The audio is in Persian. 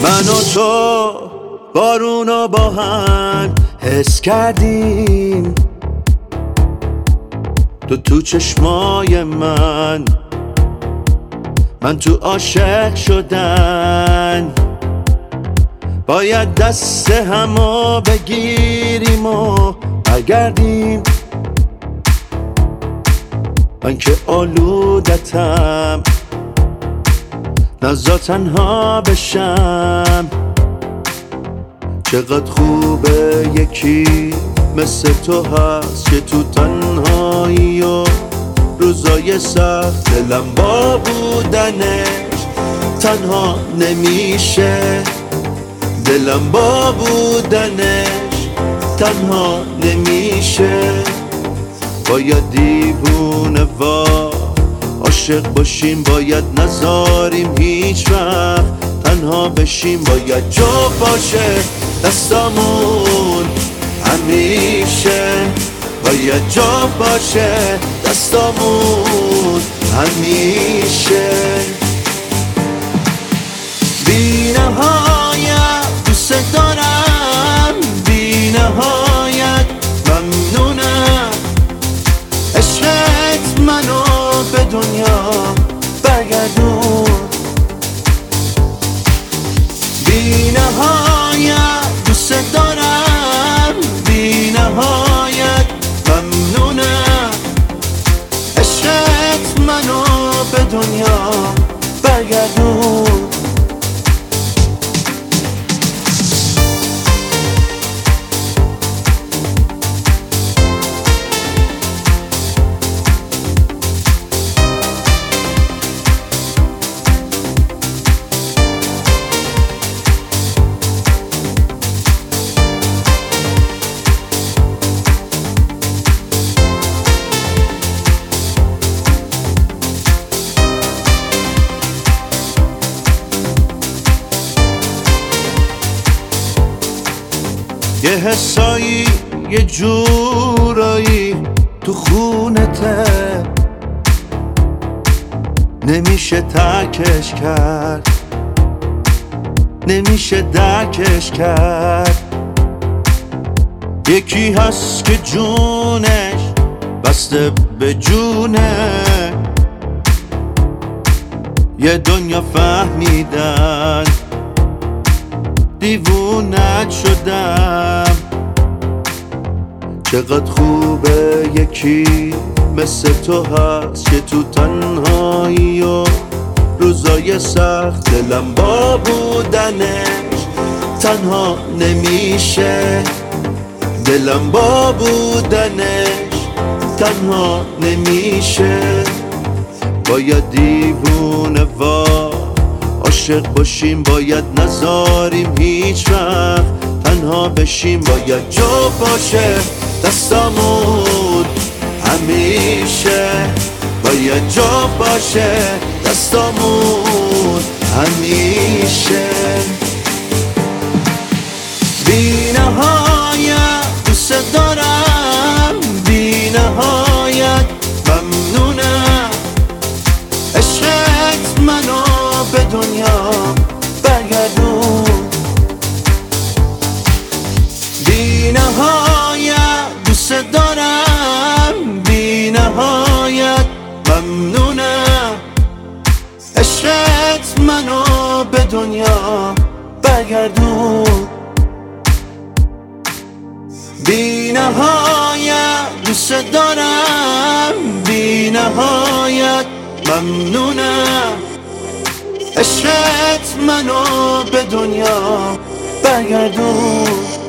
من و تو بارونا با هم حس کردیم، تو چشمای من تو عاشق شدن. باید دست همو بگیریم و برگردیم. من که آلودتم نزا تنها بشم. چقدر خوبه یکی مثل تو هست که تو تنهایی و روزای سخت دلم با بودنش تنها نمیشه. دلم با بودنش تنها نمیشه. باید دیوونه و عاشق باشیم، باید نذاریم هیچ وقت تنها بشیم. باید جا باشه دستامون همیشه، باید جا باشه دستامون همیشه. بی نهایت دوست دارم، بی نهایت ممنونم. عشقت منو به دنیا برگردون. بی نهایت دوست دارم، بی نهایت ممنونم. عشقت منو به دنیا برگردون. یه حسایی یه جورایی تو خونته، نمیشه ترکش کرد، نمیشه درکش کرد. یکی هست که جونش بسته به جونه، یه دنیا فهمیدن دیوونت شدم. چقدر خوبه یکی مثل تو هست که تو تنهایی و روزای سخت دلم با بودنش تنها نمیشه. دلم با بودنش تنها نمیشه. باید دیوونه و عاشق باشیم، باید نذاریم هیچ وقت تنها بشیم. باید جا باشه دستامون همیشه، باید جا باشه دستامون همیشه. بی نهایت دوست دارم، بی نهایت ممنونم. عشقت منو به دنیا برگردون. بی نهایت دوست دارم، بی نهایت ممنونم. عشقت منو به دنیا برگردون. بی نهایت دوست دارم، بی نهایت ممنونم. عشقت منو به دنیا برگردون.